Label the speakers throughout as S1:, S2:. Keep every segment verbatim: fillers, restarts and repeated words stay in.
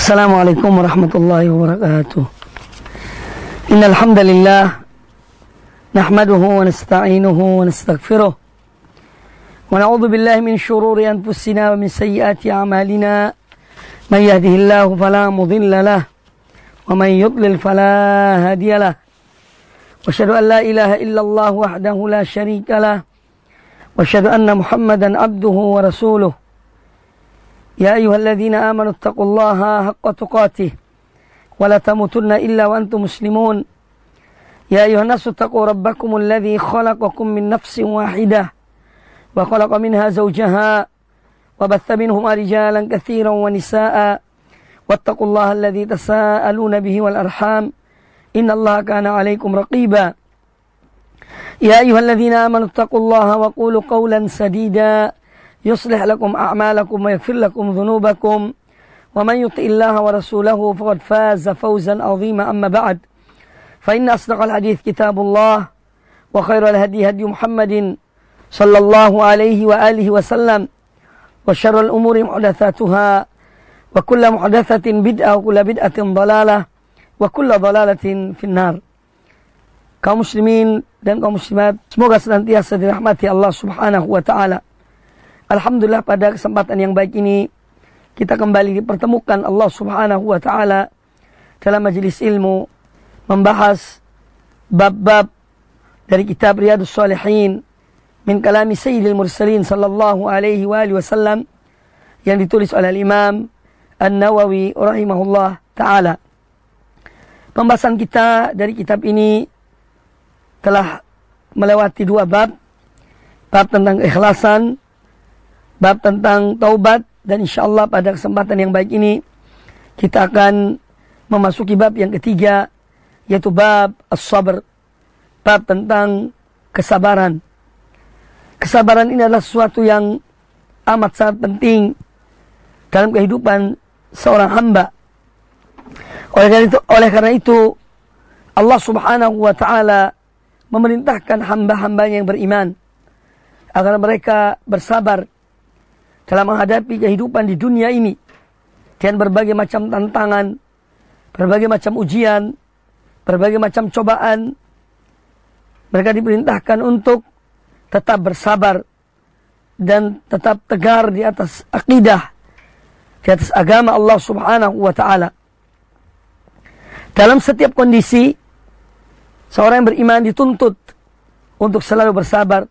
S1: Assalamualaikum warahmatullahi wabarakatuh. Innal hamdalillah nahmaduhu wa nasta'inuhu wa nastaghfiruh wa na'udzu billahi min shururi anfusina wa min sayyiati a'malina. May yahdihillahu fala mudilla lahu wa may yudlil fala hadiya lahu. Wa asyhadu an la ilaha illallah wahdahu la syarika lahu wa asyhadu anna Muhammadan abduhu wa rasuluh. يا أيها الذين آمنوا اتقوا الله حق تقاته ولا تموتن إلا وأنتم مسلمون. يا أيها الناس اتقوا ربكم الذي خلقكم من نفس واحدة وخلق منها زوجها وبث منهما رجالا كثيرا ونساء واتقوا الله الذي تساءلون به والأرحام إن الله كان عليكم رقيبا. يا أيها الذين آمنوا اتقوا الله وقولوا قولا سديدا يصلح لكم أعمالكم ويغفر لكم ذنوبكم ومن يطع الله ورسوله فقد فاز فوزا عظيما. أما بعد فإن أصدق الحديث كتاب الله وخير الهدي هدي محمد صلى الله عليه وآله وسلم وشر الأمور محدثاتها وكل محدثة بدعة وكل بدعة ضلالة وكل ضلالة في النار. Kaum muslimin dan kaum muslimat, semoga senantiasa dirahmati Allah Subhanahu wa taala. Alhamdulillah, pada kesempatan yang baik ini kita kembali dipertemukan Allah Subhanahu wa taala dalam majelis ilmu membahas bab-bab dari kitab Riyadhus Shalihin min kalami Sayyidil Mursalin sallallahu alaihi wa alihi wasallam yang ditulis oleh Imam An-Nawawi rahimahullah taala. Pembahasan kita dari kitab ini telah melewati dua bab, bab tentang keikhlasan, bab tentang taubat, dan insyaallah pada kesempatan yang baik ini kita akan memasuki bab yang ketiga, yaitu bab as-sabr, bab tentang kesabaran. Kesabaran ini adalah sesuatu yang amat sangat penting dalam kehidupan seorang hamba. Oleh karena itu, oleh karena itu Allah Subhanahu wa taala memerintahkan hamba-hambanya yang beriman agar mereka bersabar dalam menghadapi kehidupan di dunia ini dengan berbagai macam tantangan, berbagai macam ujian, berbagai macam cobaan. Mereka diperintahkan untuk tetap bersabar dan tetap tegar di atas akidah, di atas agama Allah Subhanahu wa taala. Dalam setiap kondisi, seorang yang beriman dituntut untuk selalu bersabar,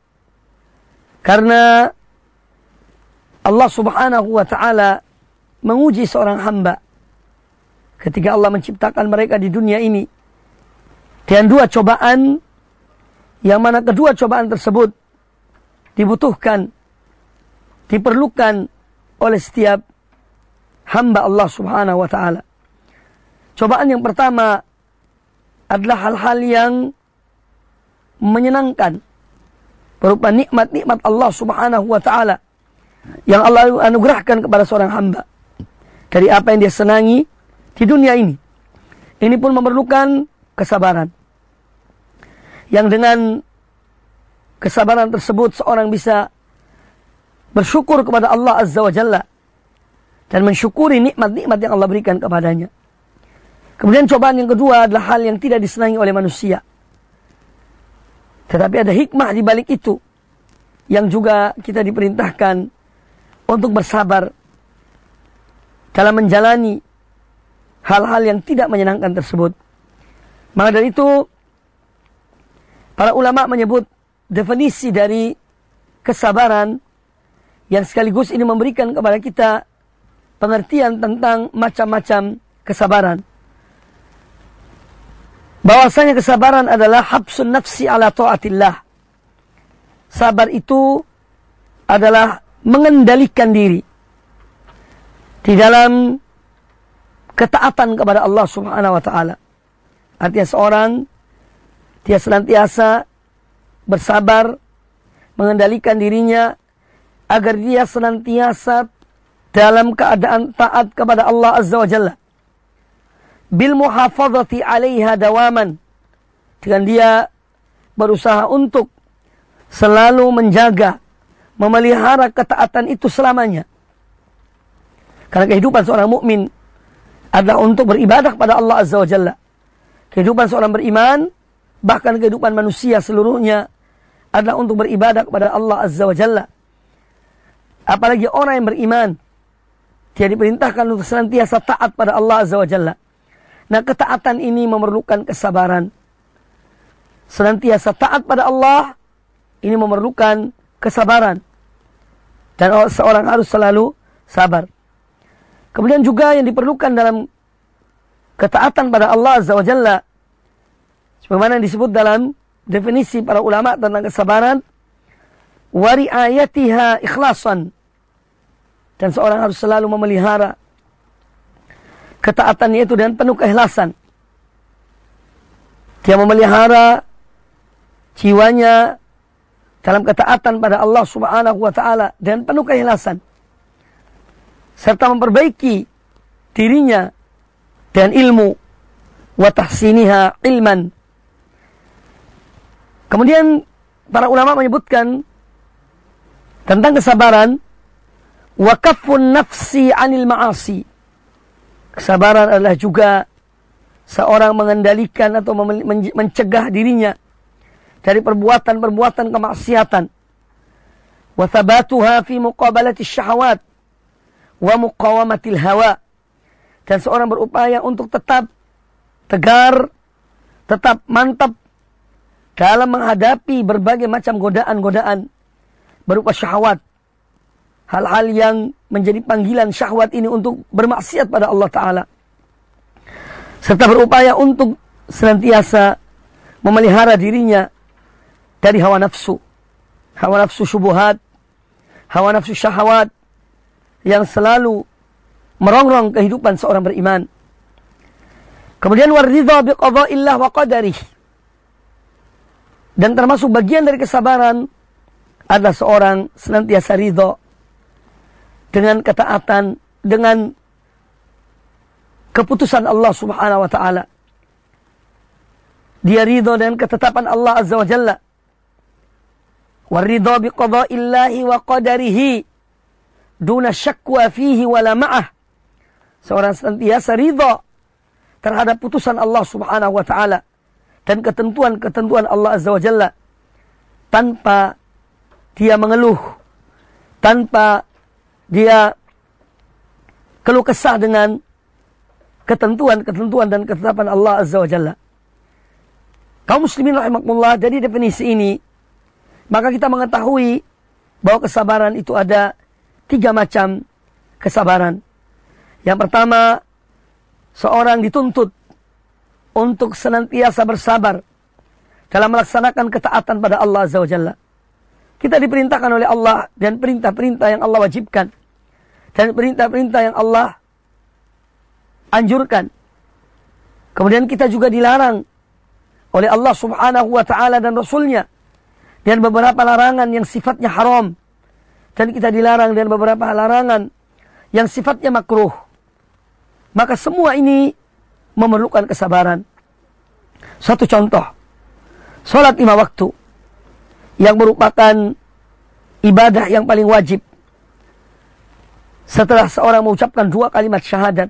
S1: karena Allah Subhanahu wa taala menguji seorang hamba ketika Allah menciptakan mereka di dunia ini dengan dua cobaan, yang mana kedua cobaan tersebut dibutuhkan, diperlukan oleh setiap hamba Allah Subhanahu wa taala. Cobaan yang pertama adalah hal-hal yang menyenangkan berupa nikmat-nikmat Allah Subhanahu wa taala yang Allah anugerahkan kepada seorang hamba dari apa yang dia senangi di dunia ini. Ini pun memerlukan kesabaran, yang dengan kesabaran tersebut seorang bisa bersyukur kepada Allah Azza wa Jalla dan mensyukuri nikmat-nikmat yang Allah berikan kepadanya. Kemudian cobaan yang kedua adalah hal yang tidak disenangi oleh manusia, tetapi ada hikmah di balik itu yang juga kita diperintahkan untuk bersabar dalam menjalani hal-hal yang tidak menyenangkan tersebut. Maka dari itu para ulama menyebut definisi dari kesabaran yang sekaligus ini memberikan kepada kita pengertian tentang macam-macam kesabaran. Bahwasanya kesabaran adalah habsun nafsi ala ta'atillah. Sabar itu adalah mengendalikan diri di dalam ketaatan kepada Allah Subhanahu wa taala. Artinya seorang dia senantiasa bersabar, mengendalikan dirinya agar dia senantiasa dalam keadaan taat kepada Allah Azza wa Jalla. Bil muhafazati 'alaiha dawaman, dengan dia berusaha untuk selalu menjaga, memelihara ketaatan itu selamanya. Karena kehidupan seorang mukmin adalah untuk beribadah kepada Allah Azza wa Jalla. Kehidupan seorang beriman, bahkan kehidupan manusia seluruhnya, adalah untuk beribadah kepada Allah Azza wa Jalla. Apalagi orang yang beriman, dia diperintahkan untuk senantiasa taat pada Allah Azza wa Jalla. Nah, ketaatan ini memerlukan kesabaran. Senantiasa taat pada Allah, ini memerlukan kesabaran. Dan seorang harus selalu sabar. Kemudian juga yang diperlukan dalam ketaatan pada Allah Azza wa Jalla, sebagaimana disebut dalam definisi para ulama tentang kesabaran, wa ri'ayatiha ikhlasan. Dan seorang harus selalu memelihara ketaatannya itu dengan penuh keikhlasan. Dia memelihara jiwanya dalam ketaatan pada Allah Subhanahu wa taala dengan penuh keikhlasan, serta memperbaiki dirinya dengan ilmu, wa tahsiniha ilman. Kemudian para ulama menyebutkan tentang kesabaran, wa kaffun nafsi 'anil ma'asi. Kesabaran adalah juga seorang mengendalikan atau mencegah dirinya dari perbuatan-perbuatan kemaksiatan. Wa thabatuha fi muqabalati syahawat wa muqawamatil hawa. Dan seorang berupaya untuk tetap tegar, tetap mantap dalam menghadapi berbagai macam godaan-godaan berupa syahwat. Hal-hal yang menjadi panggilan syahwat ini untuk bermaksiat pada Allah Ta'ala. Serta berupaya untuk senantiasa memelihara dirinya dari hawa nafsu. Hawa nafsu syubuhat, hawa nafsu syahwat yang selalu merongrong kehidupan seorang beriman. Kemudian waridha biqada'illah wa qadarih. Dan termasuk bagian dari kesabaran adalah seorang senantiasa ridha dengan ketaatan, dengan keputusan Allah Subhanahu wa taala. Dia ridha dengan ketetapan Allah Azza wa Jalla. Waridha biqada'illahi wa qadarihi duna syakwa fihi wala ma'ah. Seorang senantiasa ridha terhadap putusan Allah Subhanahu wa taala dan ketentuan-ketentuan Allah Azza wa Jalla tanpa dia mengeluh, tanpa dia keluh kesah dengan ketentuan-ketentuan dan ketetapan Allah Azza wa Jalla. Kaum muslimin rahimakumullah, dari definisi ini maka kita mengetahui bahwa kesabaran itu ada tiga macam kesabaran. Yang pertama, seorang dituntut untuk senantiasa bersabar dalam melaksanakan ketaatan pada Allah Azza wa Jalla. Kita diperintahkan oleh Allah dan perintah-perintah yang Allah wajibkan dan perintah-perintah yang Allah anjurkan. Kemudian kita juga dilarang oleh Allah Subhanahu wa taala dan Rasulnya dan beberapa larangan yang sifatnya haram, dan kita dilarang dan beberapa larangan yang sifatnya makruh. Maka semua ini memerlukan kesabaran. Satu contoh, salat lima waktu yang merupakan ibadah yang paling wajib setelah seorang mengucapkan dua kalimat syahadat.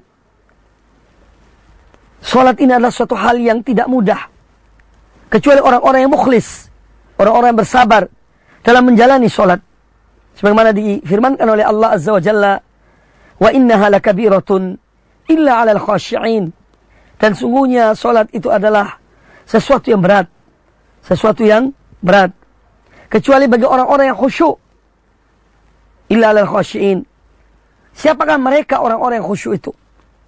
S1: Salat ini adalah suatu hal yang tidak mudah, kecuali orang-orang yang mukhlis, orang-orang yang bersabar dalam menjalani salat. Sebagaimana difirmankan oleh Allah Azza wa Jalla, wa innaha lakabiratun illa 'alal khashi'in. Dan sungguhnya salat itu adalah sesuatu yang berat, sesuatu yang berat, kecuali bagi orang-orang yang khusyuk. Illa 'alal khashi'in. Siapakah mereka orang-orang yang khusyuk itu?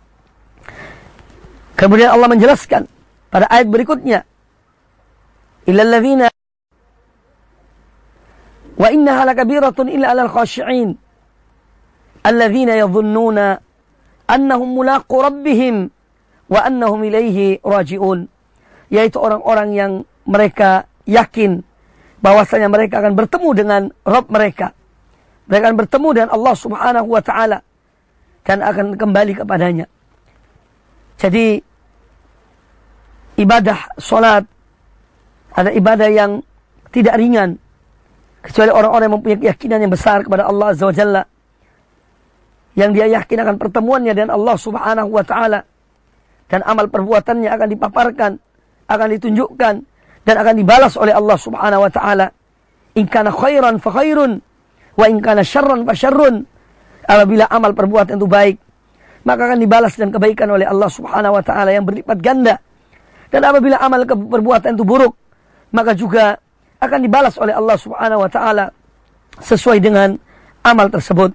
S1: Kemudian Allah menjelaskan pada ayat berikutnya, illal ladzina wa innaha lakabiratun illa 'alal khashi'in alladzina yadhunnuna annahum mulaqu rabbihim wa annahum ilaihi raji'un. Yaitu orang-orang yang mereka yakin bahwasanya mereka akan bertemu dengan Rabb mereka. Mereka akan bertemu dengan Allah Subhanahu wa taala dan akan kembali kepadanya. Jadi ibadah salat adalah ibadah yang tidak ringan, kecuali orang-orang yang mempunyai keyakinan yang besar kepada Allah Azza wa Jalla, yang dia yakin akan pertemuannya dengan Allah Subhanahu wa taala, dan amal perbuatannya akan dipaparkan, akan ditunjukkan dan akan dibalas oleh Allah Subhanahu wa taala. In kana khairan fa khairun wa in kana syarran fa syarrun. Apabila amal perbuatan itu baik, maka akan dibalas dan kebaikan oleh Allah Subhanahu wa taala yang berlipat ganda. Dan apabila amal perbuatan itu buruk, maka juga akan dibalas oleh Allah Subhanahu wa taala sesuai dengan amal tersebut.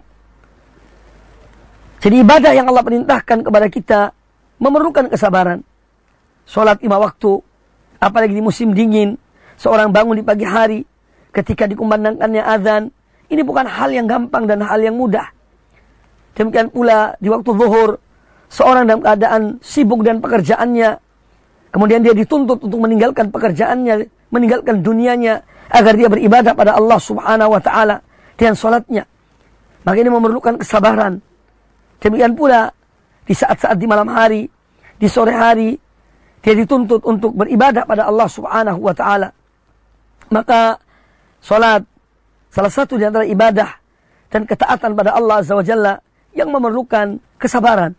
S1: Jadi ibadah yang Allah perintahkan kepada kita memerlukan kesabaran. Salat lima waktu, apalagi di musim dingin, seorang bangun di pagi hari ketika dikumandangkannya azan, ini bukan hal yang gampang dan hal yang mudah. Demikian pula di waktu zuhur, seorang dalam keadaan sibuk dan pekerjaannya, kemudian dia dituntut untuk meninggalkan pekerjaannya, meninggalkan dunianya, agar dia beribadah pada Allah Subhanahu wa taala dengan salatnya. Maka ini memerlukan kesabaran. Demikian pula di saat-saat di malam hari, di sore hari, dia dituntut untuk beribadah pada Allah Subhanahu wa taala. Maka salat salah satu di antara ibadah dan ketaatan pada Allah Azza wa Jalla yang memerlukan kesabaran.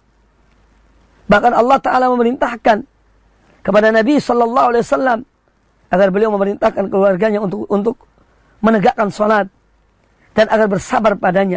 S1: Bahkan Allah Ta'ala memerintahkan kepada Nabi Sallallahu Alaihi Wasallam agar beliau memerintahkan keluarganya untuk untuk menegakkan salat dan agar bersabar padanya.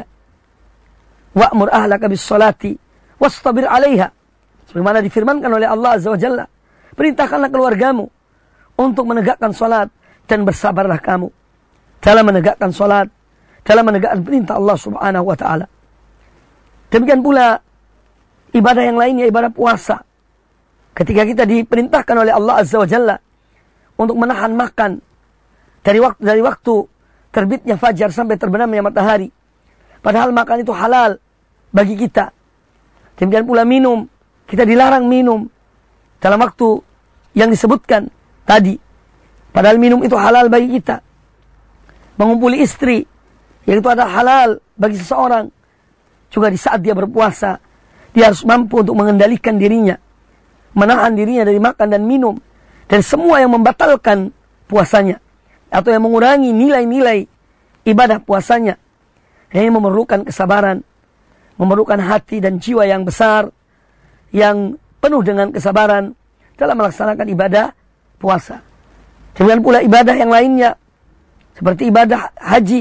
S1: Wa'mur ahlaka bis salati wastabir 'alaiha. Sebagaimana difirmankan oleh Allah Azza wa Jalla, perintahkanlah keluargamu untuk menegakkan salat dan bersabarlah kamu dalam menegakkan salat, dalam menegakkan perintah Allah Subhanahu wa taala. Demikian pula ibadah yang lainnya, ibadah puasa. Ketika kita diperintahkan oleh Allah Azza wa Jalla untuk menahan makan dari waktu dari waktu terbitnya fajar sampai terbenamnya matahari, padahal makan itu halal bagi kita. Demikian pula minum, kita dilarang minum dalam waktu yang disebutkan tadi, padahal minum itu halal bagi kita. Mengumpuli istri, yang itu adalah halal bagi seseorang. Juga di saat dia berpuasa, dia harus mampu untuk mengendalikan dirinya, menahan dirinya dari makan dan minum, dan semua yang membatalkan puasanya, atau yang mengurangi nilai-nilai ibadah puasanya. Ini memerlukan kesabaran, memerlukan hati dan jiwa yang besar, yang penuh dengan kesabaran dalam melaksanakan ibadah puasa. Demikian pula ibadah yang lainnya, seperti ibadah haji,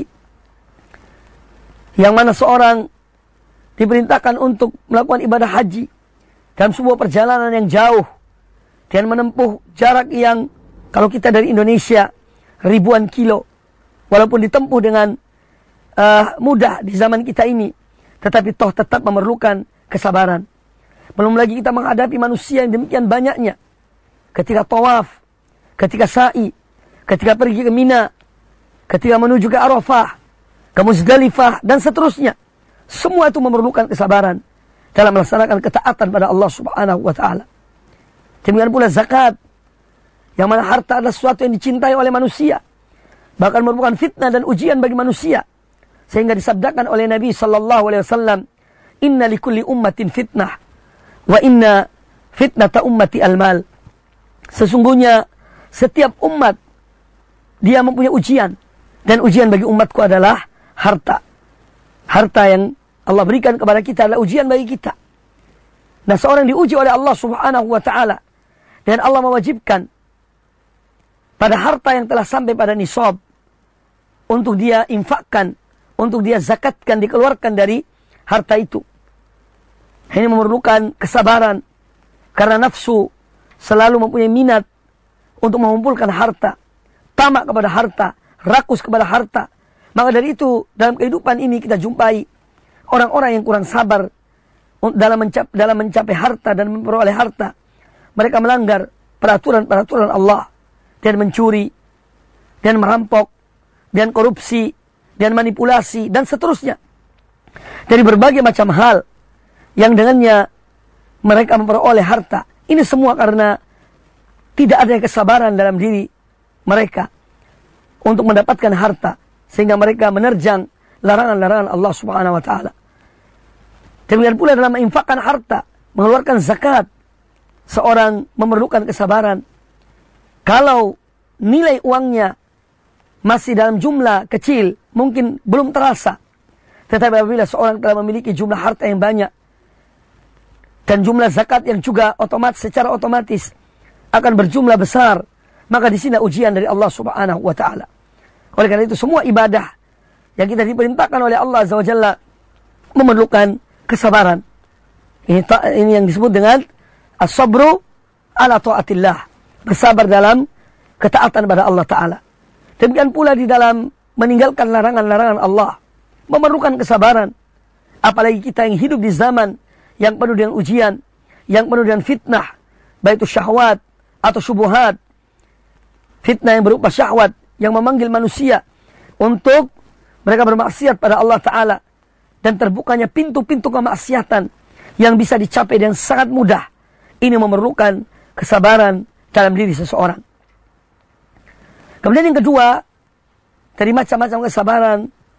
S1: yang mana seorang diperintahkan untuk melakukan ibadah haji dalam sebuah perjalanan yang jauh dan menempuh jarak yang, kalau kita dari Indonesia, ribuan kilo, walaupun ditempuh dengan uh, mudah di zaman kita ini, tetapi toh tetap memerlukan kesabaran. Belum lagi kita menghadapi manusia yang demikian banyaknya, ketika tawaf, ketika sa'i, ketika pergi ke Mina, ketika menuju ke Arafah, ke Muzdalifah, dan seterusnya. Semua itu memerlukan kesabaran dalam melaksanakan ketaatan pada Allah Subhanahu wa taala. Demikian pula zakat, yang mana harta adalah sesuatu yang dicintai oleh manusia, bahkan merupakan fitnah dan ujian bagi manusia, sehingga disabdakan oleh Nabi sallallahu alaihi wasallam, "Inna likulli ummatin fitnah wa inna fitnata ummati al-mal." Sesungguhnya setiap umat dia mempunyai ujian, dan ujian bagi umatku adalah harta. Harta yang Allah berikan kepada kita adalah ujian bagi kita. Nah, seorang diuji oleh Allah Subhanahu wa taala, dan Allah mewajibkan pada harta yang telah sampai pada nisab untuk dia infakkan, untuk dia zakatkan, dikeluarkan dari harta itu. Ini memerlukan kesabaran, karena nafsu selalu mempunyai minat untuk mengumpulkan harta, tamak kepada harta, rakus kepada harta. Maka dari itu, dalam kehidupan ini kita jumpai orang-orang yang kurang sabar dalam mencapai, dalam mencapai harta dan memperoleh harta. Mereka melanggar peraturan-peraturan Allah, dan mencuri, dan merampok, dan korupsi, dan manipulasi, dan seterusnya. Dari berbagai macam hal yang dengannya mereka memperoleh harta. Ini semua karena tidak ada kesabaran dalam diri mereka untuk mendapatkan harta, sehingga mereka menerjang larangan-larangan Allah Subhanahu wa taala. Demikian pula dalam menginfakkan harta, mengeluarkan zakat, seorang memerlukan kesabaran. Kalau nilai uangnya masih dalam jumlah kecil, mungkin belum terasa. Tetapi apabila seorang telah memiliki jumlah harta yang banyak dan jumlah zakat yang juga otomatis secara otomatis akan berjumlah besar, maka di sini ujian dari Allah Subhanahu wa taala. Oleh karena itu semua ibadah yang kita diperintahkan oleh Allah Azza wa Jalla memerlukan kesabaran. Ini, ini yang disebut dengan as-sabru ala taatillah, bersabar dalam ketaatan pada Allah taala. Demikian pula di dalam meninggalkan larangan-larangan Allah memerlukan kesabaran. Apalagi kita yang hidup di zaman yang penuh dengan ujian, yang penuh dengan fitnah, baik itu syahwat atau syubhat. Fitnah yang berupa syahwat yang memanggil manusia untuk mereka bermaksiat pada Allah Ta'ala, dan terbukanya pintu-pintu kemaksiatan yang bisa dicapai dengan sangat mudah. Ini memerlukan kesabaran dalam diri seseorang. Kemudian yang kedua, dari macam-macam kesabaran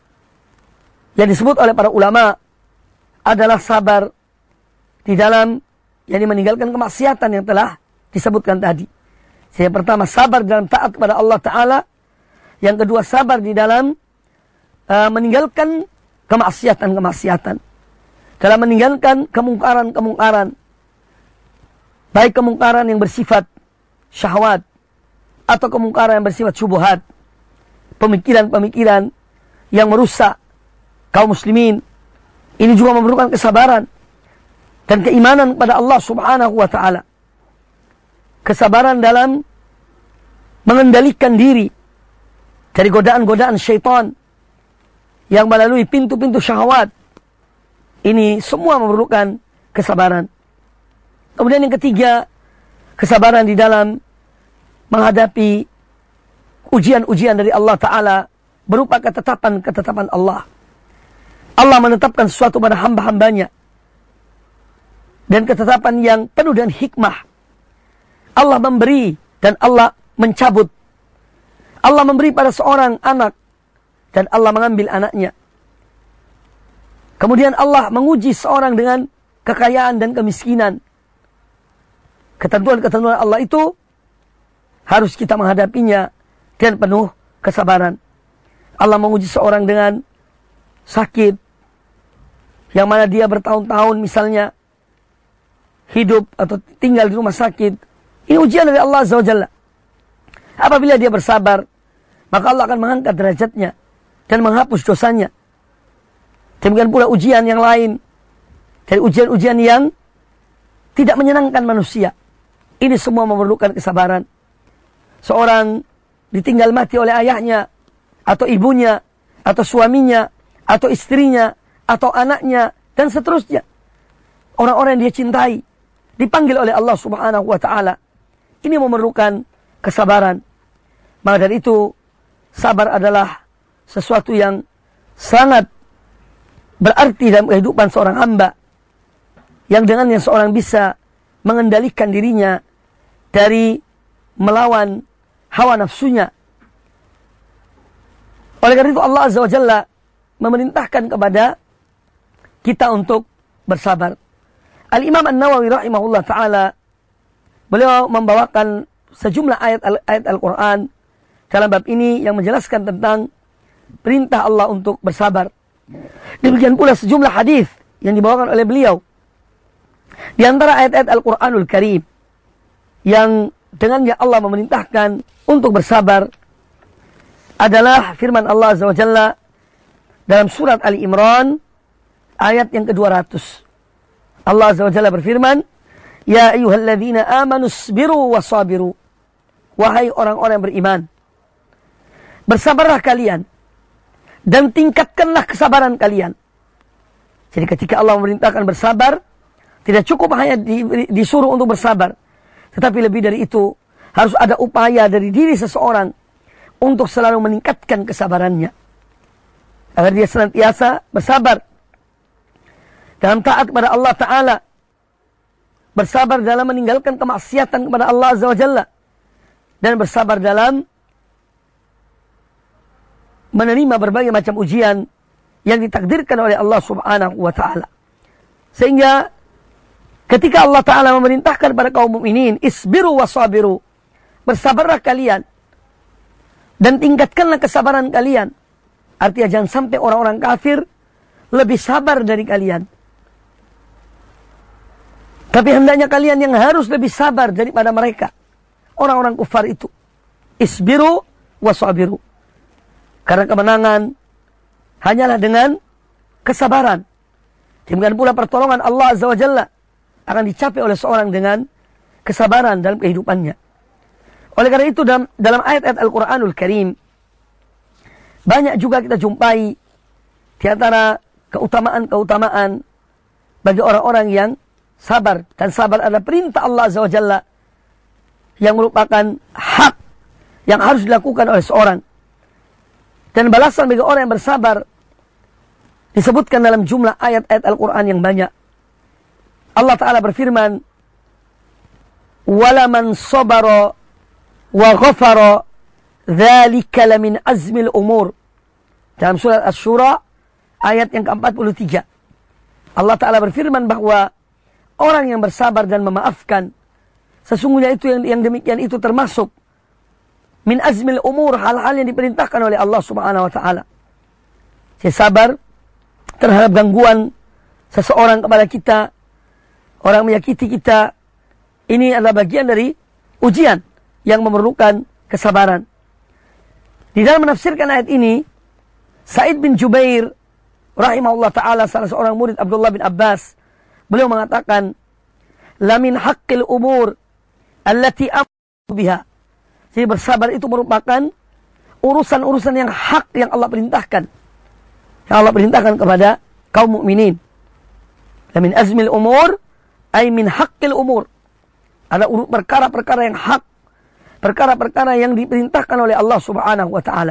S1: yang disebut oleh para ulama adalah sabar di dalam yang meninggalkan kemaksiatan yang telah disebutkan tadi. Yang pertama, sabar dalam taat kepada Allah Ta'ala. Yang kedua, sabar di dalam uh, meninggalkan kemaksiatan-kemaksiatan. Dalam meninggalkan kemungkaran-kemungkaran. Baik kemungkaran yang bersifat syahwat atau kemungkaran yang bersifat syubhat. Pemikiran-pemikiran yang merusak kaum muslimin. Ini juga memerlukan kesabaran dan keimanan kepada Allah Subhanahu wa taala. Kesabaran dalam mengendalikan diri dari godaan-godaan syaitan yang melalui pintu-pintu syahwat. Ini semua memerlukan kesabaran. Kemudian yang ketiga, kesabaran di dalam menghadapi ujian-ujian dari Allah Ta'ala berupa ketetapan-ketetapan Allah. Allah menetapkan sesuatu pada hamba-hambanya dan ketetapan yang penuh dengan hikmah. Allah memberi dan Allah mencabut. Allah memberi pada seorang anak dan Allah mengambil anaknya. Kemudian Allah menguji seorang dengan kekayaan dan kemiskinan. Ketentuan-ketentuan Allah itu harus kita menghadapinya dengan penuh kesabaran. Allah menguji seorang dengan sakit, yang mana dia bertahun-tahun misalnya hidup atau tinggal di rumah sakit. Ini ujian dari Allah Azza wa Jalla. Apabila dia bersabar, maka Allah akan mengangkat derajatnya dan menghapus dosanya. Demikian pula ujian yang lain, dari ujian-ujian yang tidak menyenangkan manusia. Ini semua memerlukan kesabaran. Seorang ditinggal mati oleh ayahnya, atau ibunya, atau suaminya, atau istrinya, atau anaknya, dan seterusnya. Orang-orang yang dia cintai dipanggil oleh Allah Subhanahu wa taala. Ini memerlukan kesabaran. Maka dari itu, sabar adalah sesuatu yang sangat berarti dalam kehidupan seorang hamba, yang dengannya seorang bisa mengendalikan dirinya dari melawan hawa nafsunya. Oleh karena itu Allah Azza wa Jalla memerintahkan kepada kita untuk bersabar. Al-Imam An-Nawawi rahimahullah ta'ala, beliau membawakan sejumlah ayat-ayat Al-Quran dalam bab ini yang menjelaskan tentang perintah Allah untuk bersabar. Demikian pula sejumlah hadis yang dibawakan oleh beliau. Di antara ayat-ayat Al-Quranul Karim yang dengannya Allah memerintahkan untuk bersabar adalah firman Allah Azza wa Jalla dalam surat Ali Imran ayat yang kedua ratus. Allah Azza wa Jalla berfirman, "Ya ayyuhalladzina amanu isbiru wasabiru." Wahai orang-orang yang beriman, bersabarlah kalian dan tingkatkanlah kesabaran kalian. Jadi ketika Allah memerintahkan bersabar, tidak cukup hanya disuruh untuk bersabar, tetapi lebih dari itu harus ada upaya dari diri seseorang untuk selalu meningkatkan kesabarannya, agar dia senantiasa bersabar dalam taat kepada Allah Ta'ala, bersabar dalam meninggalkan kemaksiatan kepada Allah Azza wa Jalla, dan bersabar dalam menerima berbagai macam ujian yang ditakdirkan oleh Allah Subhanahu wa Ta'ala. Sehingga ketika Allah Ta'ala memerintahkan kepada kaum mukminin, isbiru wasabiru, bersabarlah kalian dan tingkatkanlah kesabaran kalian. Artinya jangan sampai orang-orang kafir lebih sabar dari kalian. Tapi hendaknya kalian yang harus lebih sabar daripada mereka. Orang-orang kufar itu. Isbiru wasabiru. Karena kemenangan hanyalah dengan kesabaran. Demikian pula pertolongan Allah Azza wa Jalla akan dicapai oleh seorang dengan kesabaran dalam kehidupannya. Oleh karena itu dalam, dalam ayat-ayat Al-Quranul Karim, banyak juga kita jumpai di antara keutamaan-keutamaan bagi orang-orang yang sabar. Dan sabar adalah perintah Allah Azza wa Jalla yang merupakan hak yang harus dilakukan oleh seorang. Dan balasan bagi orang yang bersabar disebutkan dalam jumlah ayat-ayat Al-Quran yang banyak. Allah Ta'ala berfirman, وَلَمَنْ صَبَرَ وَغَفَرَ ذَلِكَ لَمِنْ أَزْمِ الْأُمُورِ. Dalam surat Asy-Syura ayat yang keempat puluh tiga. Allah Ta'ala berfirman bahwa orang yang bersabar dan memaafkan, sesungguhnya itu yang, yang demikian itu termasuk min azmil umur, hal-hal yang diperintahkan oleh Allah Subhanahu wa Ta'ala. Saya sabar terhadap gangguan seseorang kepada kita, orang menyakiti kita. Ini adalah bagian dari ujian yang memerlukan kesabaran. Di dalam menafsirkan ayat ini, Sa'id bin Jubair rahimahullah ta'ala, salah seorang murid Abdullah bin Abbas, beliau mengatakan, la min haqqil umur allati amru biha. Jadi bersabar itu merupakan urusan-urusan yang hak yang Allah perintahkan. Yang Allah perintahkan kepada kaum mukminin. La min azmil umur ay min haqqil umur. Ada perkara-perkara yang hak, perkara-perkara yang diperintahkan oleh Allah Subhanahu wa Ta'ala.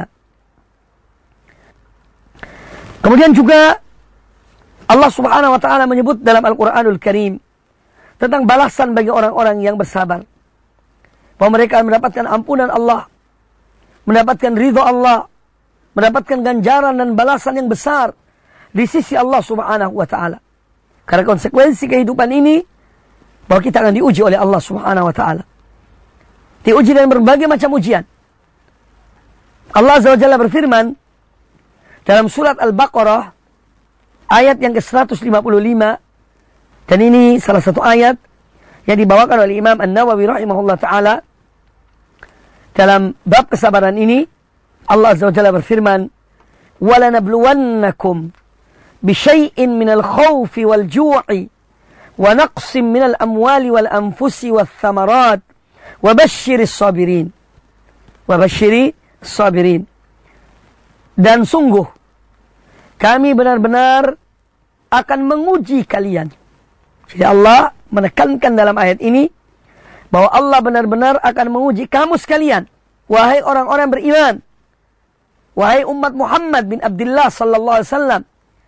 S1: Kemudian juga Allah Subhanahu wa Ta'ala menyebut dalam Al-Quranul Karim tentang balasan bagi orang-orang yang bersabar, bahwa mereka mendapatkan ampunan Allah, mendapatkan ridho Allah, mendapatkan ganjaran dan balasan yang besar di sisi Allah Subhanahu wa Ta'ala. Karena konsekuensi kehidupan ini, bahwa kita akan diuji oleh Allah Subhanahu wa Ta'ala. Diuji dengan berbagai macam ujian. Allah Azza wa Jalla berfirman dalam surat Al-Baqarah ayat yang ke seratus lima puluh lima, dan ini salah satu ayat yang dibawakan oleh Imam An-Nawawi rahimahullah ta'ala. Dalam bab kesabaran ini Allah Azza wa Jalla berfirman, وَلَنَبْلُوَنَّكُمْ بِشَيْءٍ مِنَ الْخَوْفِ وَالْجُوعِ وَنَقْصٍ مِنَ الْأَمْوَالِ وَالْأَنْفُسِ وَالثَّمَرَاتِ وَبَشِّرِ الصَّابِرِينَ. وَبَشِّرِ الصَّابِرِينَ. Dan sungguh kami benar-benar akan menguji kalian. Jadi Allah menekankan dalam ayat ini bahwa Allah benar-benar akan menguji kamu sekalian, wahai orang-orang beriman, wahai umat Muhammad bin Abdullah sallallahu alaihi wasallam.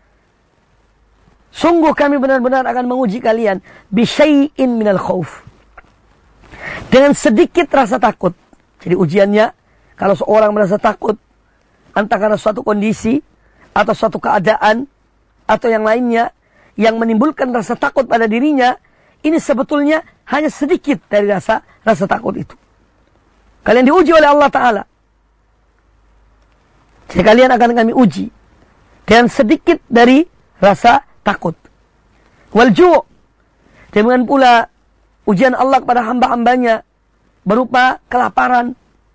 S1: Sungguh kami benar-benar akan menguji kalian bisyai'in minal khauf, dengan sedikit rasa takut. Jadi ujiannya, kalau seorang merasa takut entah karena suatu kondisi atau suatu keadaan atau yang lainnya yang menimbulkan rasa takut pada dirinya, ini sebetulnya hanya sedikit dari rasa rasa takut itu. Kalian diuji oleh Allah Ta'ala. Jadi kalian akan kami uji dengan sedikit dari rasa takut. Walju', demikian pula ujian Allah kepada hamba-hambanya berupa kelaparan.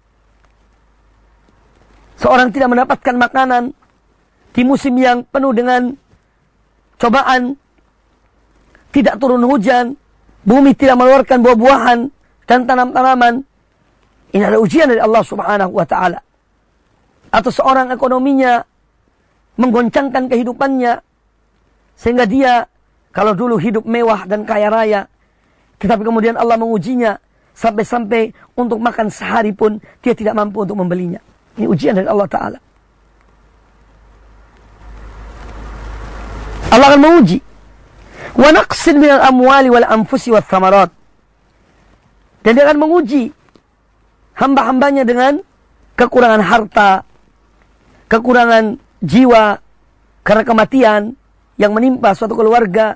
S1: Seorang tidak mendapatkan makanan di musim yang penuh dengan cobaan, tidak turun hujan, bumi tidak mengeluarkan buah-buahan dan tanam-tanaman. Ini adalah ujian dari Allah Subhanahu wa Ta'ala. Atau seorang ekonominya menggoncangkan kehidupannya, sehingga dia kalau dulu hidup mewah dan kaya raya, tetapi kemudian Allah mengujinya sampai-sampai untuk makan sehari pun dia tidak mampu untuk membelinya. Ini ujian dari Allah Ta'ala. Allah akan menguji. Wa naqsin minal amwali wal anfusi wath thamarat. Dan dia akan menguji hamba-hambanya dengan kekurangan harta, kekurangan jiwa karena kematian yang menimpa suatu keluarga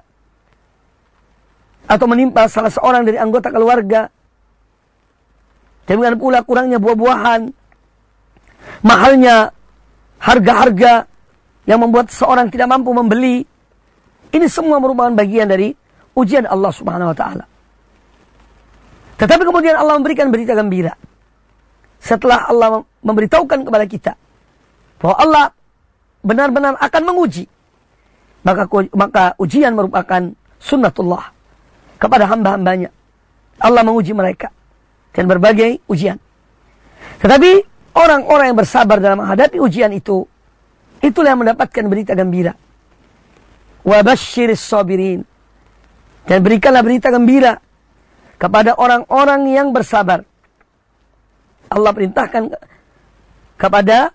S1: atau menimpa salah seorang dari anggota keluarga. Demikian pula kurangnya buah-buahan, mahalnya harga-harga yang membuat seorang tidak mampu membeli. Ini semua merupakan bagian dari ujian Allah Subhanahu wa taala. Tetapi kemudian Allah memberikan berita gembira. Setelah Allah memberitahukan kepada kita bahwa Allah benar-benar akan menguji, maka maka ujian merupakan sunnatullah kepada hamba-hambanya. Allah menguji mereka dan berbagai ujian. Tetapi orang-orang yang bersabar dalam menghadapi ujian itu, itulah yang mendapatkan berita gembira. Wa basyiris sabirin. Dan berikanlah berita gembira kepada orang-orang yang bersabar. Allah perintahkan kepada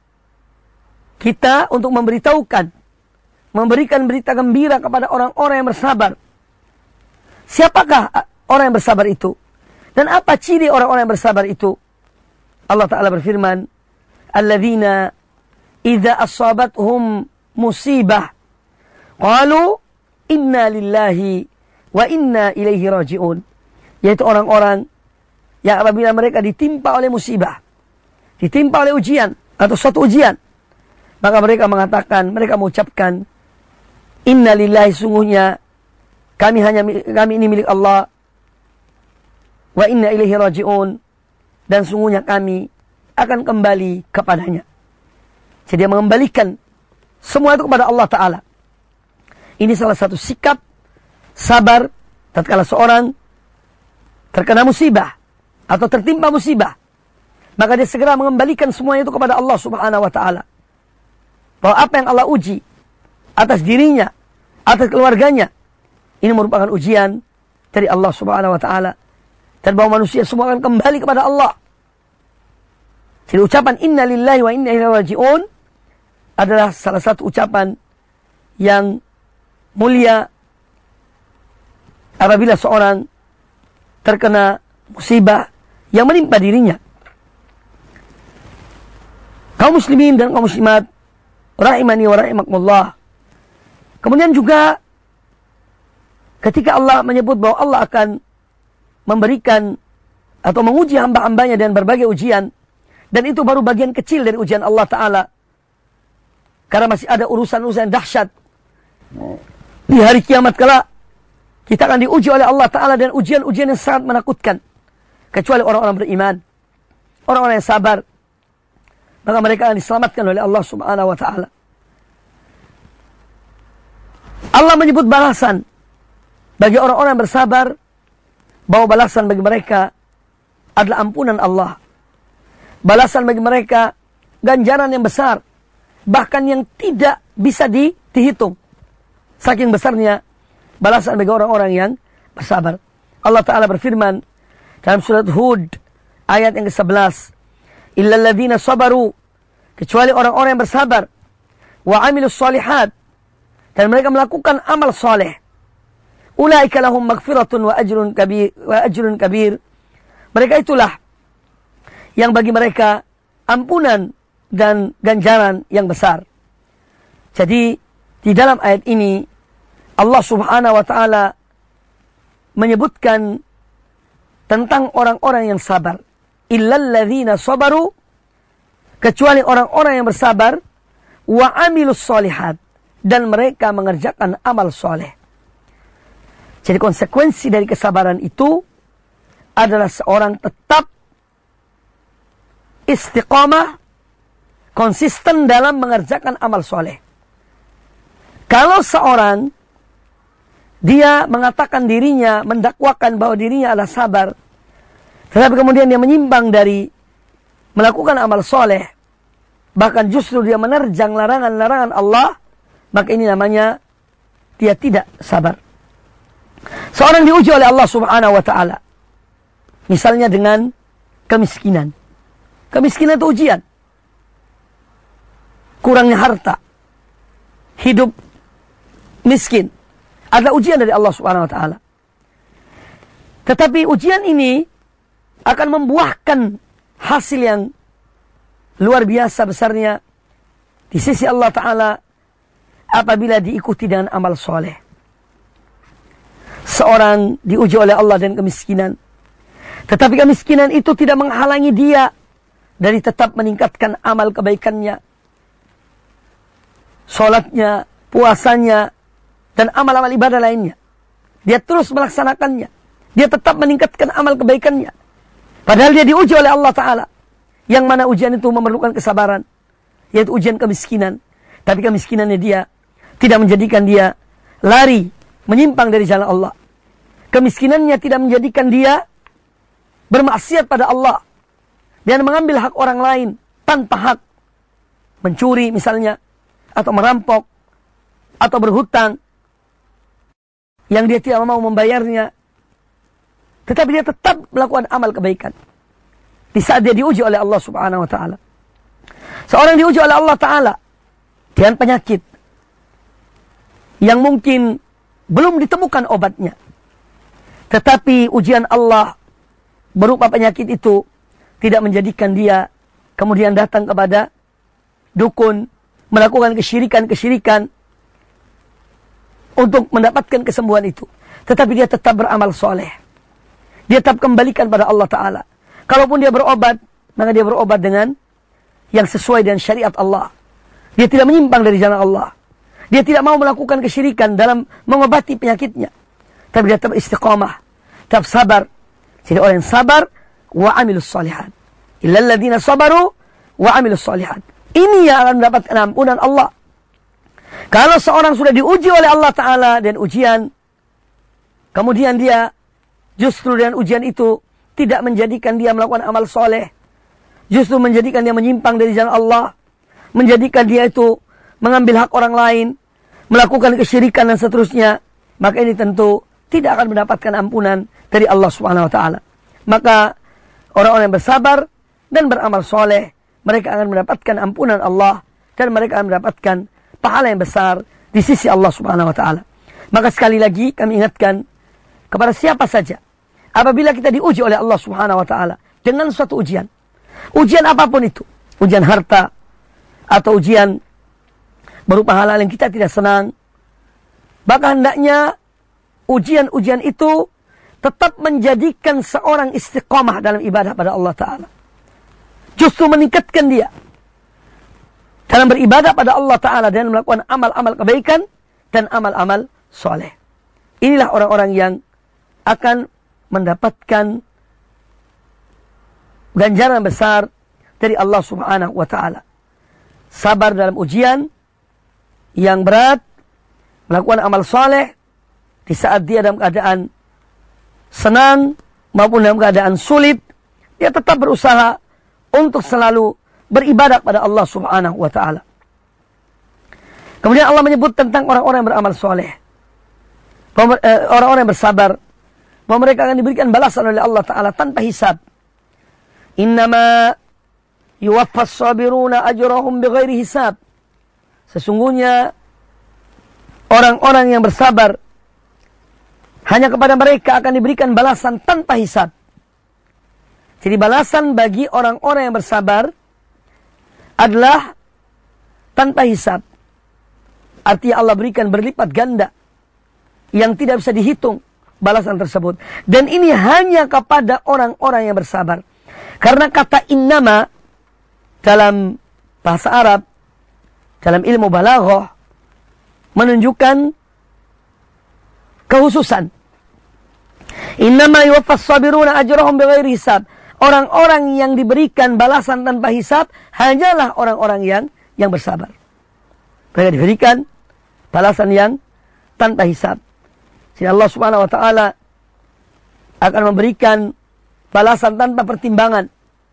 S1: kita untuk memberitahukan, memberikan berita gembira kepada orang-orang yang bersabar. Siapakah orang yang bersabar itu? Dan apa ciri orang-orang yang bersabar itu? Allah Ta'ala berfirman, alladzina idza asabathum musibah qalu inna lillahi wa inna ilaihi raji'un. Yaitu orang-orang yang apabila mereka ditimpa oleh musibah, ditimpa oleh ujian atau suatu ujian, maka mereka mengatakan, mereka mengucapkan, inna lillahi, sungguhnya kami hanya kami ini milik Allah, wa inna ilaihi raji'un, dan sungguhnya kami akan kembali kepadanya. Jadi dia mengembalikan semua itu kepada Allah Ta'ala. Ini salah satu sikap sabar tatkala seorang terkena musibah atau tertimpa musibah, maka dia segera mengembalikan semuanya itu kepada Allah Subhanahu wa taala. Bahwa apa yang Allah uji atas dirinya, atas keluarganya, ini merupakan ujian dari Allah Subhanahu wa taala, dan bahwa manusia semua akan kembali kepada Allah. Jadi ucapan inna lillahi wa inna ilaihi raji'un adalah salah satu ucapan yang mulia apabila seorang terkena musibah yang menimpa dirinya. Kaum muslimin dan kaum muslimat rahimani wa rahimakumullah. Kemudian juga ketika Allah menyebut bahwa Allah akan memberikan atau menguji hamba-hambanya dengan berbagai ujian, dan itu baru bagian kecil dari ujian Allah Ta'ala, karena masih ada urusan-urusan dahsyat di hari kiamat kala. Kita akan diuji oleh Allah Ta'ala dan ujian-ujian yang sangat menakutkan. Kecuali orang-orang beriman, orang-orang yang sabar, maka mereka akan diselamatkan oleh Allah Subhanahu wa Ta'ala. Allah menyebut balasan bagi orang-orang yang bersabar, bahwa balasan bagi mereka adalah ampunan Allah. Balasan bagi mereka ganjaran yang besar, bahkan yang tidak bisa di, dihitung. Saking besarnya balasan bagi orang-orang yang bersabar. Allah Ta'ala berfirman dalam surat Hud ayat yang kesebelas, illal ladzina sabaru, kecuali orang-orang yang bersabar, wa amilus shalihat, dan mereka melakukan amal soleh, ulaika lahum maghfiratun wa ajrun kabir, wa ajrun kabir, mereka itulah yang bagi mereka ampunan dan ganjaran yang besar. Jadi di dalam ayat ini Allah Subhanahu wa Ta'ala menyebutkan tentang orang-orang yang sabar. Illal ladzina sabaru, kecuali orang-orang yang bersabar, wa amilus shalihat, dan mereka mengerjakan amal soleh. Jadi konsekuensi dari kesabaran itu adalah seorang tetap istiqamah, konsisten dalam mengerjakan amal soleh. Kalau seorang dia mengatakan dirinya, mendakwakan bahwa dirinya adalah sabar, tetapi kemudian dia menyimpang dari melakukan amal soleh, bahkan justru dia menerjang larangan-larangan Allah, maka ini namanya dia tidak sabar. Seorang diuji oleh Allah Subhanahu wa Ta'ala, misalnya dengan kemiskinan. Kemiskinan itu ujian. Kurangnya harta, hidup miskin, adalah ujian dari Allah Subhanahu wa Ta'ala. Tetapi ujian ini akan membuahkan hasil yang luar biasa besarnya di sisi Allah Ta'ala apabila diikuti dengan amal soleh. Seorang diuji oleh Allah dengan kemiskinan, tetapi kemiskinan itu tidak menghalangi dia dari tetap meningkatkan amal kebaikannya. sholatnya, puasanya, dan amal-amal ibadah lainnya. Dia terus melaksanakannya. Dia tetap meningkatkan amal kebaikannya. Padahal dia diuji oleh Allah Ta'ala. Yang mana ujian itu memerlukan kesabaran. Yaitu ujian kemiskinan. Tapi kemiskinannya dia tidak menjadikan dia lari, menyimpang dari jalan Allah. Kemiskinannya tidak menjadikan dia bermaksiat pada Allah. Dan mengambil hak orang lain tanpa hak. Mencuri misalnya. Atau merampok. Atau berhutang. Yang dia tidak mau membayarnya. Tetapi dia tetap melakukan amal kebaikan. Di saat dia diuji oleh Allah Subhanahu wa Ta'ala. Seorang diuji oleh Allah Ta'ala dengan penyakit yang mungkin belum ditemukan obatnya. Tetapi ujian Allah berupa penyakit itu tidak menjadikan dia kemudian datang kepada dukun, melakukan kesyirikan-kesyirikan untuk mendapatkan kesembuhan itu. Tetapi dia tetap beramal soleh. Dia tetap kembalikan pada Allah Ta'ala. Kalaupun dia berobat, maka dia berobat dengan yang sesuai dengan syariat Allah. Dia tidak menyimpang dari jalan Allah. Dia tidak mau melakukan kesyirikan dalam mengobati penyakitnya. Tapi dia tetap istiqamah. Tetap sabar. Jadi orang yang sabar, wa amilus salihat. Illal ladzina sabaru, wa amilus salihat. Ini yang akan mendapatkan ampunan Allah. Kalau seorang sudah diuji oleh Allah Ta'ala dan ujian, kemudian dia justru dengan ujian itu tidak menjadikan dia melakukan amal soleh. Justru menjadikan dia menyimpang dari jalan Allah. Menjadikan dia itu mengambil hak orang lain. Melakukan kesyirikan dan seterusnya. Maka ini tentu tidak akan mendapatkan ampunan dari Allah subhanahu wa taala. Maka orang-orang yang bersabar dan beramal soleh, mereka akan mendapatkan ampunan Allah. Dan mereka akan mendapatkan pahala yang besar di sisi Allah subhanahu wa taala. Maka sekali lagi kami ingatkan kepada siapa saja. Apabila kita diuji oleh Allah Subhanahu wa Ta'ala dengan suatu ujian. Ujian apapun itu. Ujian harta. Atau ujian berupa hal-hal yang kita tidak senang. Maka hendaknya ujian-ujian itu tetap menjadikan seorang istiqamah dalam ibadah pada Allah Ta'ala. Justru meningkatkan dia dalam beribadah pada Allah Ta'ala dan melakukan amal-amal kebaikan dan amal-amal soleh. Inilah orang-orang yang akan mendapatkan ganjaran besar dari Allah Subhanahu wa Ta'ala. Sabar dalam ujian yang berat, melakukan amal soleh di saat dia dalam keadaan senang maupun dalam keadaan sulit, dia tetap berusaha untuk selalu beribadah pada Allah Subhanahu wa Ta'ala. Kemudian Allah menyebut tentang orang-orang yang beramal soleh, orang-orang yang bersabar, bahwa mereka akan diberikan balasan oleh Allah Ta'ala tanpa hisab. Innama yuwaffas sabiruna ajrahum bighairi hisab. Sesungguhnya orang-orang yang bersabar, hanya kepada mereka akan diberikan balasan tanpa hisab. Jadi balasan bagi orang-orang yang bersabar adalah tanpa hisab. Artinya Allah berikan berlipat ganda yang tidak bisa dihitung balasan tersebut. Dan ini hanya kepada orang-orang yang bersabar. Karena kata innama dalam bahasa Arab, dalam ilmu balaghah, menunjukkan kehususan. Innama yuwaffas sabiruna ajrahum bighairi hisab. Orang-orang yang diberikan balasan tanpa hisab hanyalah orang-orang yang yang bersabar. Mereka diberikan balasan yang tanpa hisab. Jadi Allah Subhanahu wa Ta'ala akan memberikan balasan tanpa pertimbangan.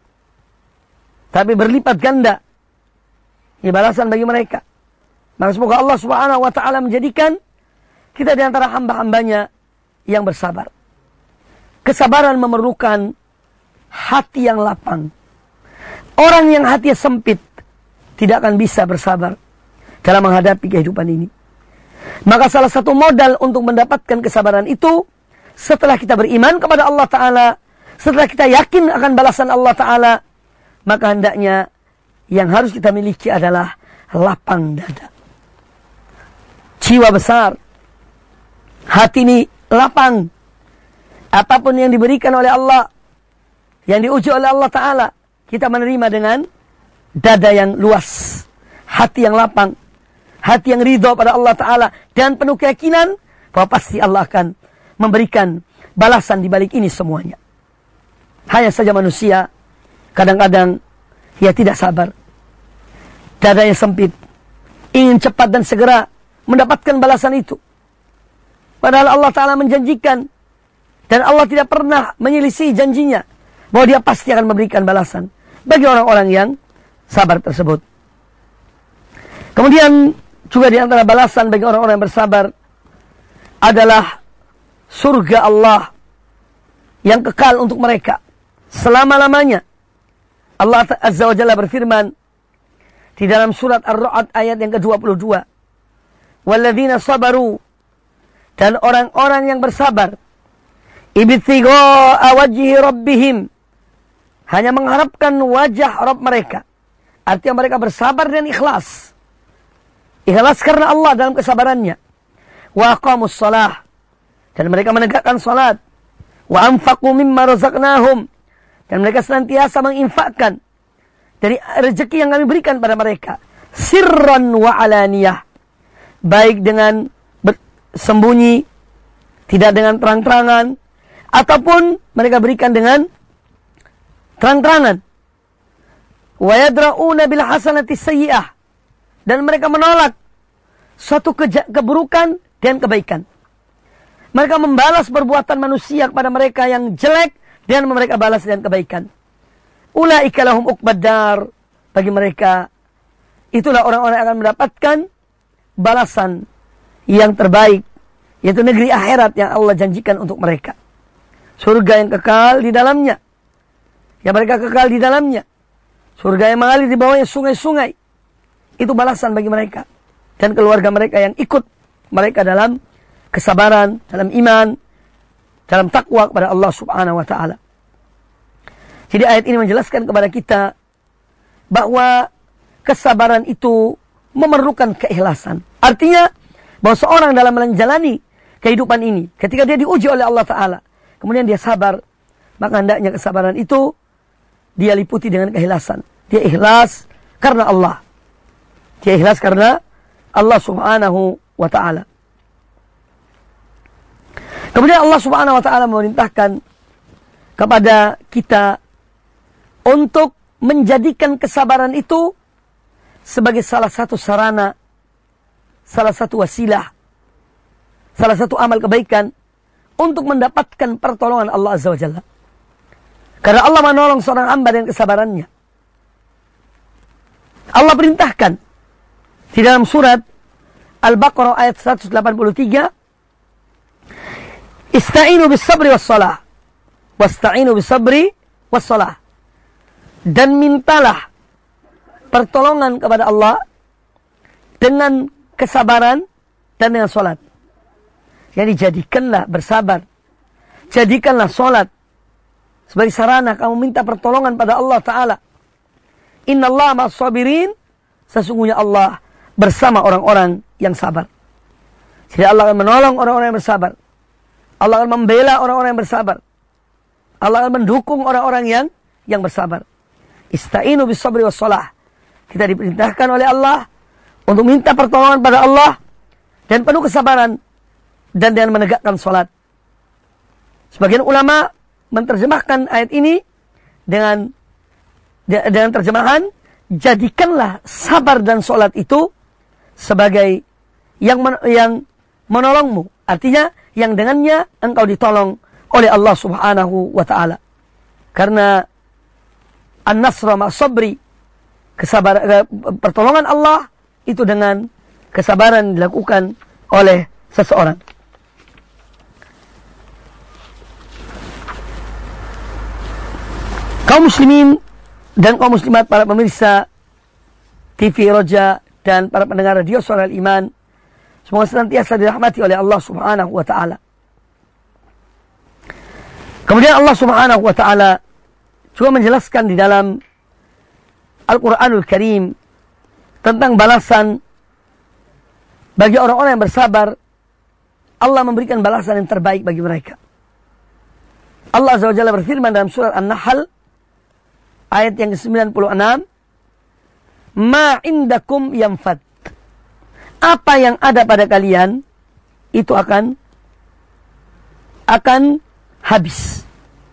S1: Tapi berlipat ganda. Ini balasan bagi mereka. Maka semoga Allah Subhanahu wa Ta'ala menjadikan kita di antara hamba-hambanya yang bersabar. Kesabaran memerlukan hati yang lapang. Orang yang hatinya sempit tidak akan bisa bersabar dalam menghadapi kehidupan ini. Maka salah satu modal untuk mendapatkan kesabaran itu, setelah kita beriman kepada Allah Ta'ala, setelah kita yakin akan balasan Allah Ta'ala, maka hendaknya yang harus kita miliki adalah lapang dada. Jiwa besar. Hati ini lapang. Apapun yang diberikan oleh Allah, yang diuji oleh Allah Ta'ala, kita menerima dengan dada yang luas, hati yang lapang. hati yang ridho pada Allah Ta'ala, dan penuh keyakinan bahwa pasti Allah akan memberikan balasan di balik ini semuanya. Hanya saja manusia kadang-kadang ia tidak sabar, dadanya sempit, ingin cepat dan segera mendapatkan balasan itu. Padahal Allah Ta'ala menjanjikan, dan Allah tidak pernah menyelisih janjinya, bahwa dia pasti akan memberikan balasan bagi orang-orang yang sabar tersebut. Kemudian juga di antara balasan bagi orang-orang yang bersabar adalah surga Allah yang kekal untuk mereka selama-lamanya. Allah Azza wa Jalla berfirman di dalam surat Ar-Ra'd ayat yang ke dua puluh dua. Walladzina sabaru, dan orang-orang yang bersabar, ibtigha'a wajhi rabbihim, hanya mengharapkan wajah Rabb mereka. Artinya mereka bersabar dan ikhlas. Ikhlas karena Allah dalam kesabarannya. Wa aqamus shalah, dan mereka menegakkan salat. Wa anfaqu mimma razaqnahum, dan mereka senantiasa menginfakkan dari rezeki yang kami berikan pada mereka. Sirran wa alaniyah, baik dengan sembunyi, tidak dengan terang-terangan, ataupun mereka berikan dengan terang-terangan. Wa yadra'una bil hasanati sayyi'ah, dan mereka menolak suatu keja- keburukan dan kebaikan. Mereka membalas perbuatan manusia kepada mereka yang jelek, dan mereka balas dengan kebaikan. Ulaika lahum uqbaddar, bagi mereka itulah orang-orang yang akan mendapatkan balasan yang terbaik, yaitu negeri akhirat yang Allah janjikan untuk mereka. Surga yang kekal di dalamnya, yang mereka kekal di dalamnya. Surga yang mengalir di bawahnya sungai-sungai. Itu balasan bagi mereka dan keluarga mereka yang ikut mereka dalam kesabaran, dalam iman, dalam takwa kepada Allah Subhanahu wa Ta'ala. Jadi ayat ini menjelaskan kepada kita bahwa kesabaran itu memerlukan keikhlasan. Artinya bahwa seorang dalam menjalani kehidupan ini, ketika dia diuji oleh Allah Ta'ala, kemudian dia sabar, maka hendaknya kesabaran itu dia liputi dengan keikhlasan. Dia ikhlas karena Allah. Dia ikhlas karena Allah Subhanahu wa Ta'ala. Kemudian Allah Subhanahu wa Ta'ala memerintahkan kepada kita untuk menjadikan kesabaran itu sebagai salah satu sarana, salah satu wasilah, salah satu amal kebaikan untuk mendapatkan pertolongan Allah Azza wa Jalla. Karena Allah menolong seorang hamba dengan kesabarannya. Allah perintahkan di dalam surat Al-Baqarah ayat seratus delapan puluh tiga, Ista'inu bis sabri was salah, wasta'inu bis sabri was salah. Dan mintalah pertolongan kepada Allah dengan kesabaran dan dengan salat. Jadi jadikanlah bersabar, jadikanlah salat sebagai sarana kamu minta pertolongan pada Allah Ta'ala. Inna Allah ma'as sabirin, sesungguhnya Allah bersama orang-orang yang sabar. Jadi Allah akan menolong orang-orang yang bersabar. Allah akan membela orang-orang yang bersabar. Allah akan mendukung orang-orang yang yang bersabar. Ista'inu bis sabri was salah. Kita diperintahkan oleh Allah untuk minta pertolongan pada Allah dan penuh kesabaran dan dengan menegakkan salat. Sebagian ulama menerjemahkan ayat ini dengan dengan terjemahan, jadikanlah sabar dan salat itu sebagai yang men, yang menolongmu. Artinya yang dengannya engkau ditolong oleh Allah Subhanahu wa Ta'ala. Karena an-nasra ma'as sabri, kesabaran, pertolongan Allah itu dengan kesabaran dilakukan oleh seseorang. Kaum muslimin dan kaum muslimat, para pemirsa T V Roja dan para pendengar radio Suara Al-Iman, semoga senantiasa dirahmati oleh Allah Subhanahu wa Ta'ala. Kemudian Allah Subhanahu wa Ta'ala juga menjelaskan di dalam Al-Quranul Karim tentang balasan bagi orang-orang yang bersabar. Allah memberikan balasan yang terbaik bagi mereka. Allah Azza wa Jalla berfirman dalam surat An-Nahl ayat yang ke sembilan puluh enam, Ma indakum yanfad. apa yang ada pada kalian itu akan akan habis.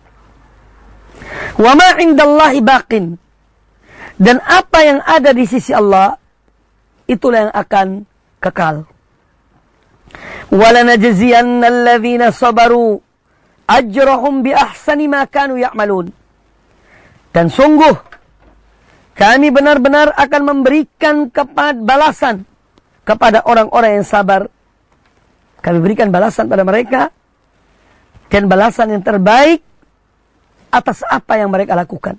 S1: Wa ma 'indallahi baqin. Dan apa yang ada di sisi Allah itulah yang akan kekal. وَلَنَجْزِيَنَّ الَّذِينَ صَبَرُوا أَجْرَهُمْ بِأَحْسَنِ مَا كَانُوا يَعْمَلُونَ. Dan sungguh kami benar-benar akan memberikan kepada balasan kepada orang-orang yang sabar. Kami berikan balasan pada mereka dan balasan yang terbaik atas apa yang mereka lakukan.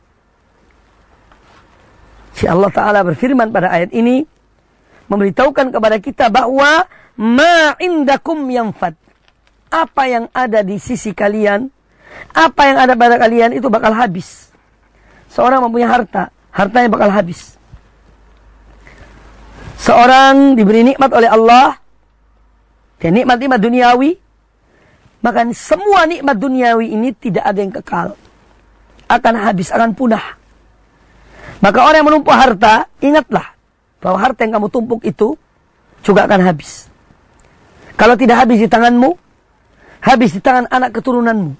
S1: Si Allah Ta'ala berfirman pada ayat ini memberitahukan kepada kita bahwa ma indakum yanfad. Apa yang ada di sisi kalian, apa yang ada pada kalian itu bakal habis. Seorang mempunyai harta, hartanya bakal habis. Seorang diberi nikmat oleh Allah, dan nikmat-nikmat duniawi, maka semua nikmat duniawi ini tidak ada yang kekal. Akan habis, akan punah. Maka orang yang menumpuk harta, ingatlah bahwa harta yang kamu tumpuk itu juga akan habis. Kalau tidak habis di tanganmu, habis di tangan anak keturunanmu.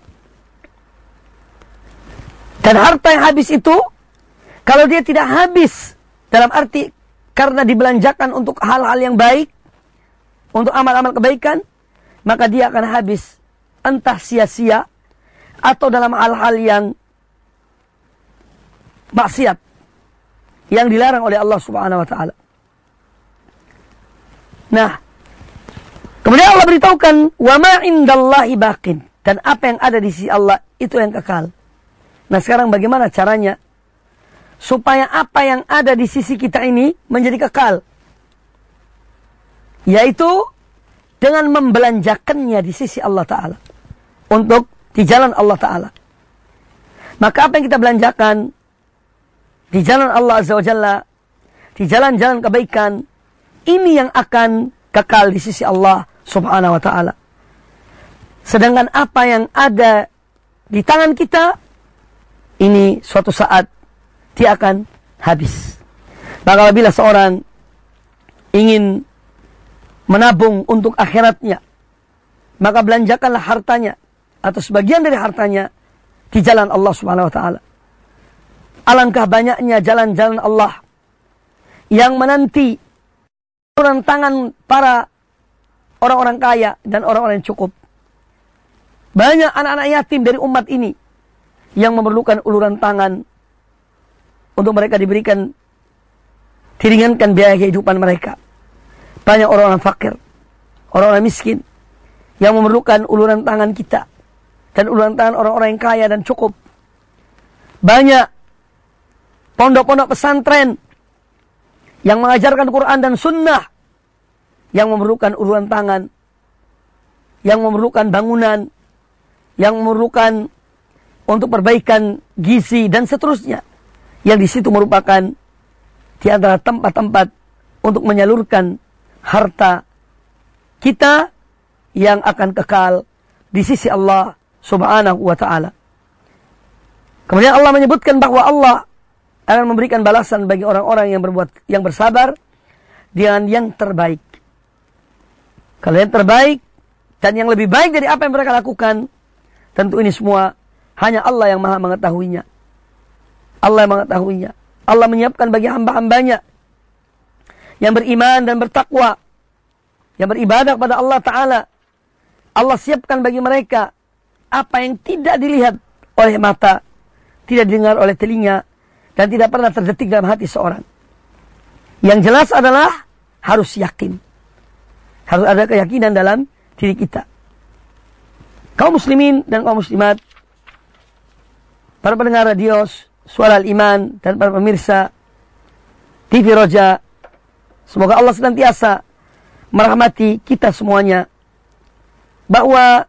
S1: Dan harta yang habis itu, kalau dia tidak habis dalam arti karena dibelanjakan untuk hal-hal yang baik, untuk amal-amal kebaikan, maka dia akan habis entah sia-sia atau dalam hal-hal yang maksiat yang dilarang oleh Allah Subhanahu wa taala. Nah, kemudian Allah beritahukan wa ma indallahi baqin, dan apa yang ada di sisi Allah itu yang kekal. Nah, sekarang bagaimana caranya supaya apa yang ada di sisi kita ini menjadi kekal? Yaitu dengan membelanjakannya di sisi Allah Ta'ala. Untuk di jalan Allah Ta'ala. Maka apa yang kita belanjakan di jalan Allah Azza wa Jalla, di jalan-jalan kebaikan, ini yang akan kekal di sisi Allah Subhanahu wa Ta'ala. Sedangkan apa yang ada di tangan kita, ini suatu saat dia akan habis. Maka apabila seorang ingin menabung untuk akhiratnya, maka belanjakanlah hartanya atau sebagian dari hartanya di jalan Allah Subhanahu wa taala. Alangkah banyaknya jalan-jalan Allah yang menanti uluran tangan para orang-orang kaya dan orang-orang yang cukup. Banyak anak-anak yatim dari umat ini yang memerlukan uluran tangan untuk mereka diberikan, diringankan biaya kehidupan mereka. Banyak orang-orang fakir, orang-orang miskin yang memerlukan uluran tangan kita dan uluran tangan orang-orang yang kaya dan cukup. Banyak pondok-pondok pesantren yang mengajarkan Quran dan Sunnah yang memerlukan uluran tangan, yang memerlukan bangunan, yang memerlukan untuk perbaikan gizi dan seterusnya. Yang di situ merupakan di antara tempat-tempat untuk menyalurkan harta kita yang akan kekal di sisi Allah Subhanahu wa ta'ala. Kemudian Allah menyebutkan bahwa Allah akan memberikan balasan bagi orang-orang yang berbuat, yang bersabar dengan yang terbaik. Kalau yang terbaik dan yang lebih baik dari apa yang mereka lakukan, tentu ini semua hanya Allah yang maha mengetahuinya. Allah yang mengetahuinya. Allah menyiapkan bagi hamba-hambanya yang beriman dan bertakwa, yang beribadah kepada Allah Ta'ala. Allah siapkan bagi mereka apa yang tidak dilihat oleh mata, tidak didengar oleh telinga, dan tidak pernah terdetik dalam hati seorang. Yang jelas adalah harus yakin. Harus ada keyakinan dalam diri kita. Kaum muslimin dan kaum muslimat, para pendengar radio Suara Al-Iman dan para pemirsa T V Roja, semoga Allah senantiasa merahmati kita semuanya, bahwa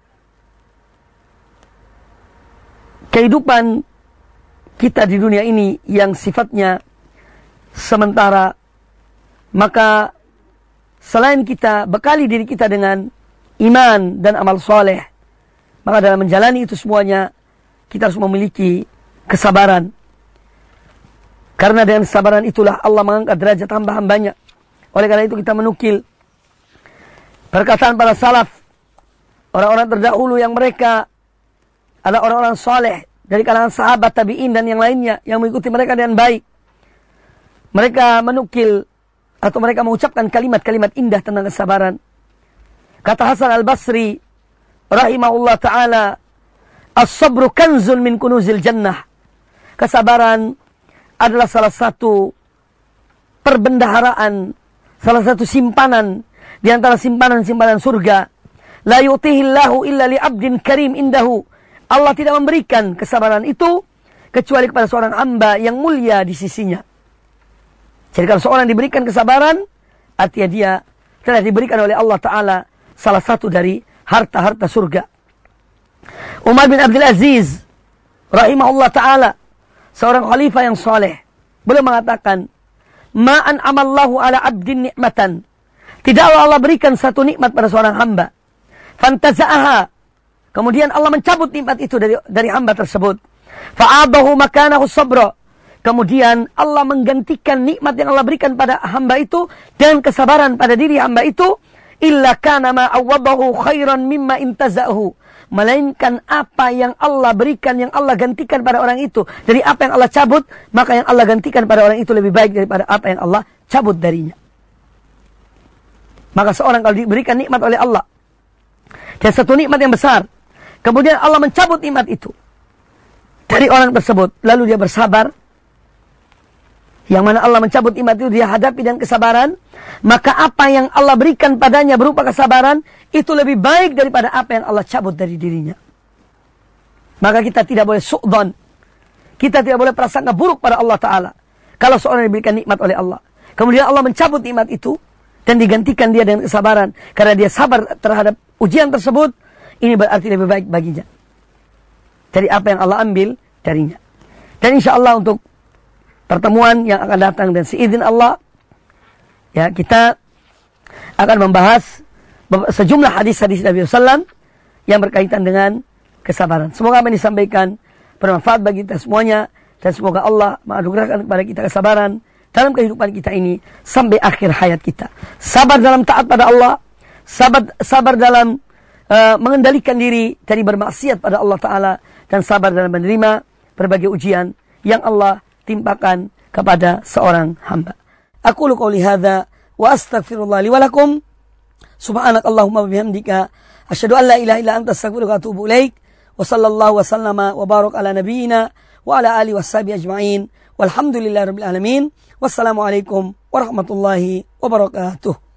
S1: kehidupan kita di dunia ini yang sifatnya sementara, maka selain kita bekali diri kita dengan iman dan amal soleh, maka dalam menjalani itu semuanya kita harus memiliki kesabaran. Karena dengan kesabaran itulah Allah mengangkat derajat hamba-hambanya. Oleh karena itu kita menukil perkataan para salaf, orang-orang terdahulu yang mereka adalah orang-orang soleh dari kalangan sahabat, tabi'in dan yang lainnya yang mengikuti mereka dengan baik. Mereka menukil atau mereka mengucapkan kalimat-kalimat indah tentang kesabaran. Kata Hasan al-Basri rahimahullah ta'ala, as-sabru kanzun min kunuzil jannah. Kesabaran adalah salah satu perbendaharaan, salah satu simpanan di antara simpanan-simpanan surga. La yu'tihillahu illa li'abdin karim indahu. Allah tidak memberikan kesabaran itu kecuali kepada seorang hamba yang mulia di sisinya. Jadi kalau seorang diberikan kesabaran, artinya dia telah diberikan oleh Allah Ta'ala salah satu dari harta-harta surga. Umar bin Abdul Aziz rahimahullah Ta'ala, seorang khalifah yang soleh, beliau mengatakan, ma'an amallahu ala abdin ni'matan. Tidaklah Allah berikan satu nikmat pada seorang hamba. Fantaza'aha. Kemudian Allah mencabut nikmat itu dari dari hamba tersebut. Fa'adahu makanahu sabra. Kemudian Allah menggantikan nikmat yang Allah berikan pada hamba itu dengan kesabaran pada diri hamba itu. Illa kana ma awadahu khairan mimma intaza'ahu. Melainkan apa yang Allah berikan, yang Allah gantikan pada orang itu, dari apa yang Allah cabut, maka yang Allah gantikan pada orang itu lebih baik daripada apa yang Allah cabut darinya. Maka seorang kalau diberikan nikmat oleh Allah, dan satu nikmat yang besar, kemudian Allah mencabut nikmat itu dari orang tersebut, lalu dia bersabar, yang mana Allah mencabut nikmat itu dia hadapi dengan kesabaran, maka apa yang Allah berikan padanya berupa kesabaran itu lebih baik daripada apa yang Allah cabut dari dirinya. Maka kita tidak boleh su'dhan, kita tidak boleh prasangka buruk pada Allah Ta'ala kalau seorang diberikan nikmat oleh Allah, kemudian Allah mencabut nikmat itu dan digantikan dia dengan kesabaran karena dia sabar terhadap ujian tersebut, ini berarti lebih baik baginya dari apa yang Allah ambil darinya. Dan insya Allah untuk pertemuan yang akan datang dan seizin Allah, ya, kita akan membahas sejumlah hadis-hadis Nabi sallallahu alaihi wasallam yang berkaitan dengan kesabaran. Semoga apa yang disampaikan bermanfaat bagi kita semuanya, dan semoga Allah menganugerahkan kepada kita kesabaran dalam kehidupan kita ini sampai akhir hayat kita. Sabar dalam taat pada Allah, sabar sabar dalam uh, mengendalikan diri dari bermaksiat pada Allah Ta'ala, dan sabar dalam menerima berbagai ujian yang Allah timpakan kepada seorang hamba. Aqulu qouli hadza wa astaghfirullah li wa lakum. Subhanakallahumma wa bihamdika asyhadu an la ilaha illa anta astaghfiruka wa atubu ilaik. Wa sallallahu wa sallama wa barak ala nabiyyina wa ala alihi washabihi ajma'in. Walhamdulillahirabbil alamin. Wassalamualaikum warahmatullahi wabarakatuh.